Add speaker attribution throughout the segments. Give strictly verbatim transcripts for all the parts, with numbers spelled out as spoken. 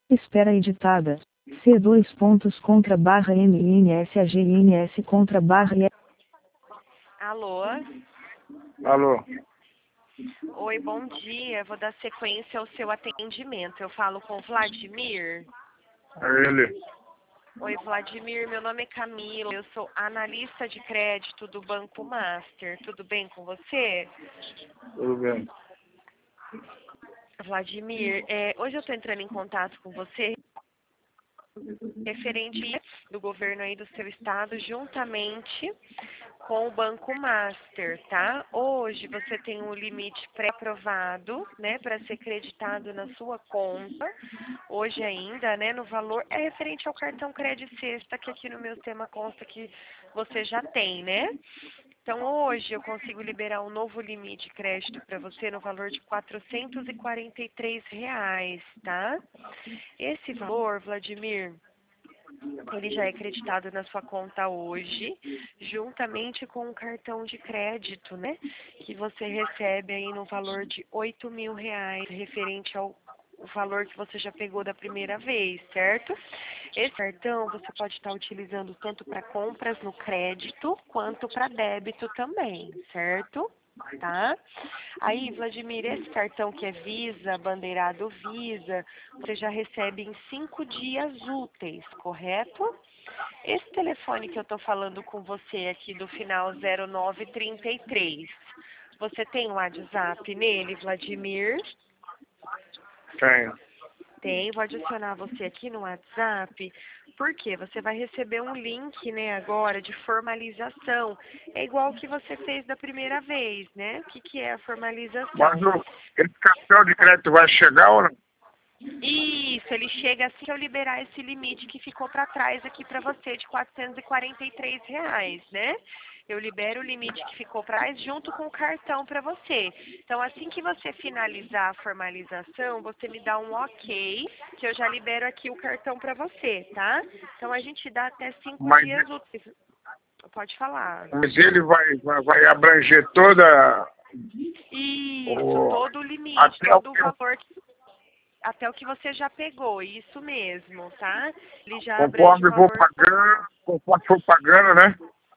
Speaker 1: Espera editada. C dois pontos contra barra M N S A G N S contra barra I.
Speaker 2: Alô?
Speaker 3: Alô?
Speaker 2: Oi, bom dia. Vou dar sequência ao seu atendimento. Eu falo com o Vladimir.
Speaker 3: É ele.
Speaker 2: Oi, Vladimir. Meu nome é Camila. Eu sou analista de crédito do Banco Master. Tudo bem com você?
Speaker 3: Tudo bem.
Speaker 2: Vladimir, é, hoje eu estou entrando em contato com você referente do governo aí do seu estado, juntamente com o Banco Master, tá? Hoje você tem um limite pré-aprovado, né, para ser creditado na sua conta, hoje ainda, né, no valor, é referente ao cartão Crédito Sexta, que aqui no meu sistema consta que você já tem, né? Então, hoje eu consigo liberar um novo limite de crédito para você no valor de quatrocentos e quarenta e três reais, tá? Esse valor, Vladimir, ele já é creditado na sua conta hoje, juntamente com um cartão de crédito, né? Que você recebe aí no valor de oito mil reais, referente ao o valor que você já pegou da primeira vez, certo? Esse cartão você pode estar utilizando tanto para compras no crédito, quanto para débito também, certo? Tá? Aí, Vladimir, esse cartão que é Visa, bandeirado Visa, você já recebe em cinco dias úteis, correto? Esse telefone que eu estou falando com você aqui do final zero nove trinta e três, você tem um WhatsApp nele, Vladimir?
Speaker 3: Tenho.
Speaker 2: Tem, vou adicionar você aqui no WhatsApp, porque você vai receber um link, né, agora de formalização. É igual o que você fez da primeira vez, né? O que, que é a formalização?
Speaker 3: Mas o, esse cartão de crédito vai chegar ou não?
Speaker 2: Isso, ele chega assim que eu liberar esse limite que ficou para trás aqui para você de quatrocentos e quarenta e três reais, né? Eu libero o limite que ficou para trás junto com o cartão para você. Então, assim que você finalizar a formalização, você me dá um ok, que eu já libero aqui o cartão para você, tá? Então, a gente dá até cinco
Speaker 3: Mas,
Speaker 2: dias úteis. Pode falar.
Speaker 3: mas ele vai, vai, vai abranger toda
Speaker 2: Isso,
Speaker 3: o,
Speaker 2: todo o limite,
Speaker 3: até o
Speaker 2: todo o
Speaker 3: que,
Speaker 2: valor que até o que você já pegou, isso mesmo, tá? Ele já abrange o
Speaker 3: conforme vou
Speaker 2: valor
Speaker 3: pagando, conforme for pagando, né?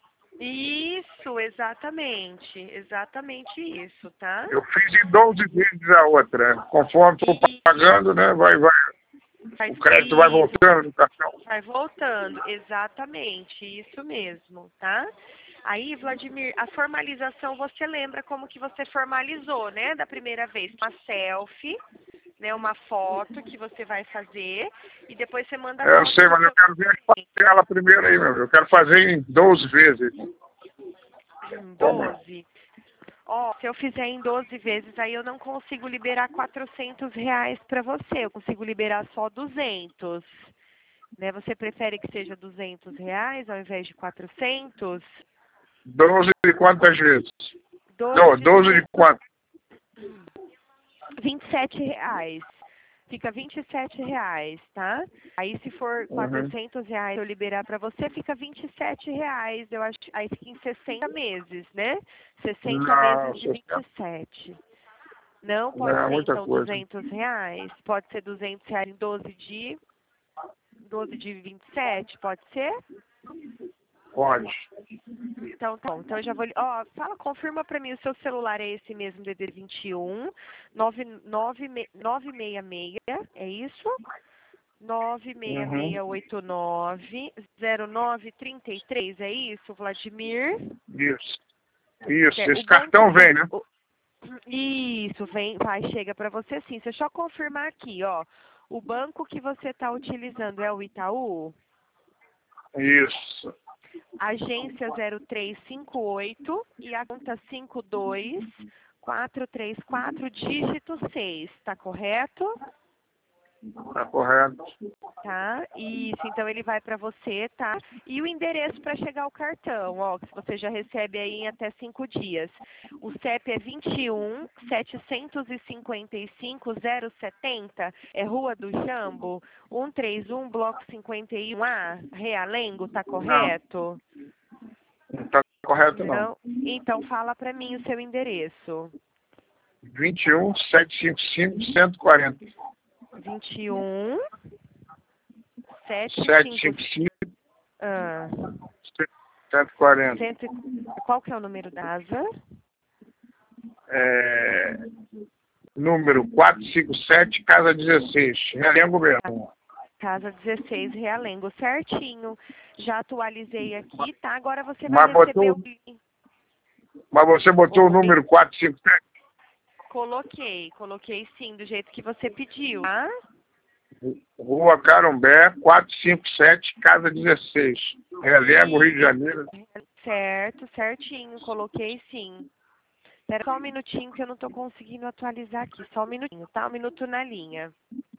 Speaker 2: Isso, exatamente, exatamente isso, tá?
Speaker 3: Eu fiz em doze vezes a outra. Conforme for
Speaker 2: E
Speaker 3: pagando, né? Vai, vai,
Speaker 2: faz
Speaker 3: o crédito vai
Speaker 2: isso,
Speaker 3: voltando no cartão.
Speaker 2: vai voltando, exatamente, isso mesmo, tá? Aí, Vladimir, a formalização, você lembra como que você formalizou, né, da primeira vez? Uma selfie, né, uma foto que você vai fazer e depois você manda a
Speaker 3: Eu
Speaker 2: foto
Speaker 3: sei,
Speaker 2: do
Speaker 3: mas eu
Speaker 2: seu
Speaker 3: quero ver fazer ela primeiro aí, meu. Eu quero fazer em doze vezes. Como?
Speaker 2: doze. Ó, se eu fizer em doze vezes, aí eu não consigo liberar quatrocentos reais para você. Eu consigo liberar só duzentos. Né? Você prefere que seja duzentos reais ao invés de quatrocentos?
Speaker 3: doze de quantas vezes?
Speaker 2: doze
Speaker 3: Não,
Speaker 2: de
Speaker 3: doze de
Speaker 2: duzentos,
Speaker 3: quanto?
Speaker 2: vinte e sete reais. Fica vinte e sete reais, tá? Aí se for
Speaker 3: Uhum.
Speaker 2: quatrocentos reais eu liberar para você, fica vinte e sete reais. Eu acho, aí fica em sessenta meses, né? sessenta
Speaker 3: Não,
Speaker 2: meses de vinte
Speaker 3: sessenta.
Speaker 2: e sete. Não,
Speaker 3: Não,
Speaker 2: pode
Speaker 3: é
Speaker 2: ser
Speaker 3: muita
Speaker 2: então
Speaker 3: coisa.
Speaker 2: duzentos reais? Pode ser duzentos reais em doze de, doze de vinte e sete, pode ser?
Speaker 3: Pode.
Speaker 2: Então, tá bom. Então, eu já vou... Ó, fala, confirma pra mim, o seu celular é esse mesmo, D D vinte e um, nove nove nove seis seis, é isso? nove seis
Speaker 3: Uhum.
Speaker 2: seis oito nove zero nove três três, é isso, Vladimir?
Speaker 3: Isso. Isso.
Speaker 2: É, o
Speaker 3: Esse
Speaker 2: banco...
Speaker 3: cartão vem, né?
Speaker 2: O, o, isso, vem, vai, chega pra você sim. Deixa eu só confirmar aqui, ó. O banco que você está utilizando é o Itaú?
Speaker 3: Isso.
Speaker 2: Agência zero três cinco oito e a conta cinco dois quatro três quatro, dígito seis, tá correto?
Speaker 3: Tá correto.
Speaker 2: Tá? Isso, então ele vai para você, tá? E o endereço para chegar o cartão, ó, que você já recebe aí em até cinco dias. O C E P é vinte e um, setecentos e cinquenta e cinco, zero setenta, é Rua do Jambo, cento e trinta e um, Bloco cinquenta e um A, Realengo, tá
Speaker 3: Não,
Speaker 2: correto?
Speaker 3: não tá correto não.
Speaker 2: Não? Então fala para mim o seu endereço.
Speaker 3: vinte e um, setecentos e cinquenta e cinco, cento e quarenta.
Speaker 2: vinte e um sete
Speaker 3: sete
Speaker 2: cinco
Speaker 3: cinco cinco,
Speaker 2: Ah,
Speaker 3: cento e quarenta.
Speaker 2: cento, qual que é o número da asa?
Speaker 3: É, número quatrocentos e cinquenta e sete, casa dezesseis. Realengo mesmo.
Speaker 2: Casa dezesseis, Realengo, certinho. Já atualizei aqui, tá? Agora você vai
Speaker 3: Mas
Speaker 2: receber
Speaker 3: botou,
Speaker 2: o...
Speaker 3: mas você botou o
Speaker 2: o
Speaker 3: número quatrocentos e cinquenta e sete?
Speaker 2: Coloquei, coloquei sim, do jeito que você pediu, tá?
Speaker 3: Rua Carumbé, quatrocentos e cinquenta e sete, casa dezesseis. Realengo, Rio de Janeiro.
Speaker 2: Certo, certinho, coloquei sim. Espera só um minutinho que eu não tô conseguindo atualizar aqui. Só um minutinho, tá? Um minuto na linha.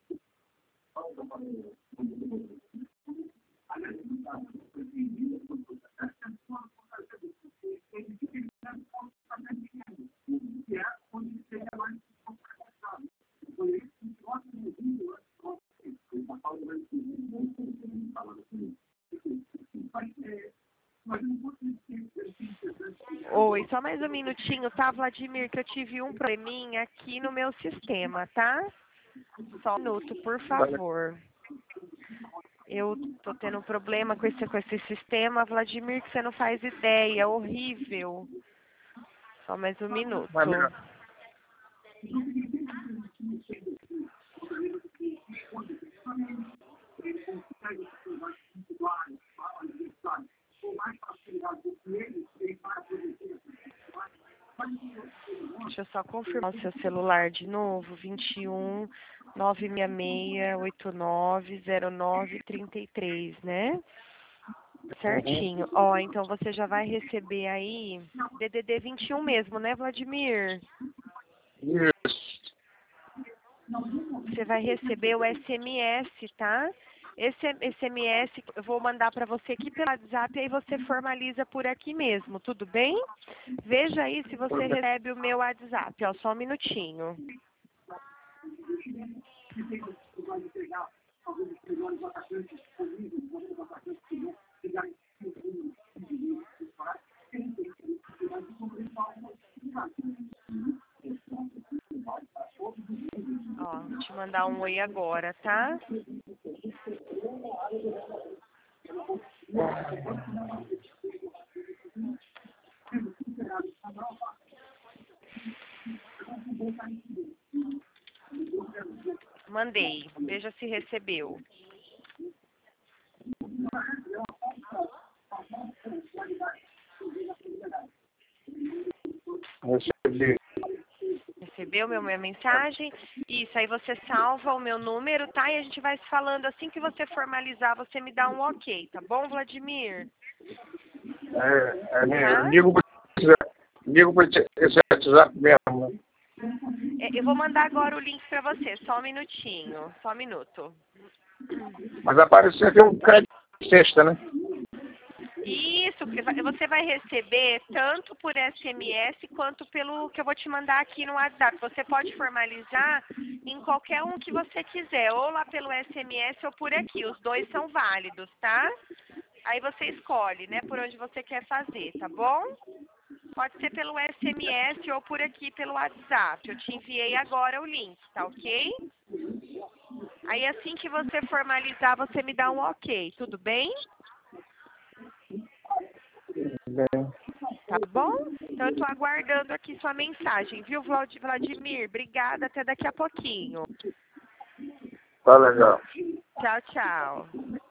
Speaker 2: Oi, só mais um minutinho, tá, Vladimir, que eu tive um probleminha aqui no meu sistema, tá? Só um minuto, por favor. Eu tô tendo um problema com esse, com esse sistema, Vladimir, que você não faz ideia, horrível. Só mais um minuto.
Speaker 3: Vai melhor.
Speaker 2: Deixa eu só confirmar o seu celular de novo, vinte e um, nove seis seis, oito nove, zero nove, trinta e três, né? Certinho. Ó, então você já vai receber aí D D D vinte e um mesmo, né, Vladimir?
Speaker 3: Isso.
Speaker 2: Você vai receber o S M S, tá? Esse S M S eu vou mandar para você aqui pelo WhatsApp e aí você formaliza por aqui mesmo, tudo bem? Veja aí se você recebe o meu WhatsApp, ó, só um minutinho. Ó, vou te mandar um oi agora, tá? Mandei. Veja se recebeu.
Speaker 3: Recebi.
Speaker 2: Recebeu meu, minha mensagem? Isso, aí você salva o meu número, tá? E a gente vai se falando assim que você formalizar, você me dá um ok, tá bom, Vladimir?
Speaker 3: É, é,
Speaker 2: Tá?
Speaker 3: ligo para ligo para esse WhatsApp mesmo.
Speaker 2: É, eu vou mandar agora o link pra você, só um minutinho, só um minuto.
Speaker 3: Mas apareceu aqui um crédito sexta, né?
Speaker 2: Isso, você vai receber tanto por S M S quanto pelo que eu vou te mandar aqui no WhatsApp. Você pode formalizar em qualquer um que você quiser, ou lá pelo S M S ou por aqui. Os dois são válidos, tá? Aí você escolhe, né, por onde você quer fazer, tá bom? Pode ser pelo S M S ou por aqui pelo WhatsApp. Eu te enviei agora o link, tá ok? Aí assim que você formalizar, você me dá um ok, tudo bem?
Speaker 3: Bem,
Speaker 2: Tá bom? Então eu tô aguardando aqui sua mensagem, viu, Vlad- Vladimir? Obrigada, até daqui a pouquinho.
Speaker 3: tá legal.
Speaker 2: Tchau, tchau.